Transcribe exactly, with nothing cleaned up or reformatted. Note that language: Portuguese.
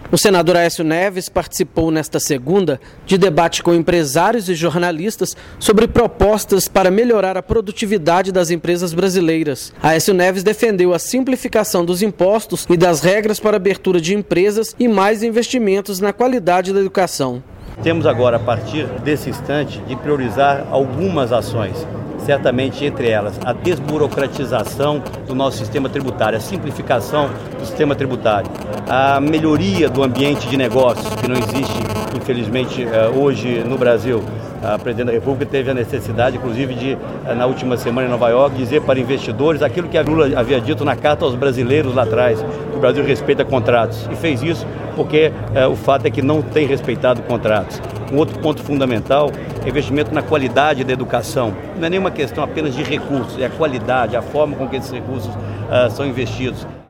O senador Aécio Neves participou nesta segunda de debate com empresários e jornalistas sobre propostas para melhorar a produtividade das empresas brasileiras. Aécio Neves defendeu a simplificação dos impostos e das regras para abertura de empresas e mais investimentos na qualidade da educação. Temos agora, a partir desse instante, de priorizar algumas ações. Certamente, entre elas, a desburocratização do nosso sistema tributário, a simplificação do sistema tributário, a melhoria do ambiente de negócios, que não existe, infelizmente, hoje no Brasil. A presidente da República teve a necessidade, inclusive, de, na última semana em Nova York, dizer para investidores aquilo que a Lula havia dito na carta aos brasileiros lá atrás, que o Brasil respeita contratos. E fez isso porque é, o fato é que não tem respeitado contratos. Um outro ponto fundamental é investimento na qualidade da educação. Não é nenhuma questão apenas de recursos, é a qualidade, a forma com que esses recursos uh, são investidos.